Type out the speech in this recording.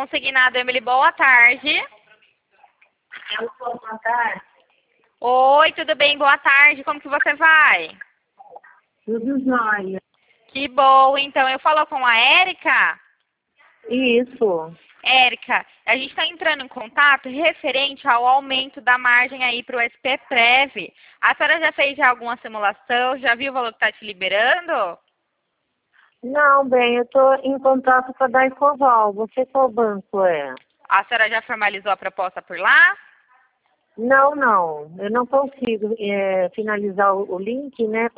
consignado, Emily. Boa tarde. Boa tarde. Oi, tudo bem? Boa tarde. Como que você vai? Tudo jóia. Que bom. Então, eu falo com a Érica. Isso. Érica, a gente está entrando em contato referente ao aumento da margem aí para o SPPrev. A senhora já fez alguma simulação? Já viu o valor que está te liberando? Não, bem, eu estou em contato com a Daicoval. Você qual banco é? A senhora já formalizou a proposta por lá? Não, eu não consigo finalizar o link, né?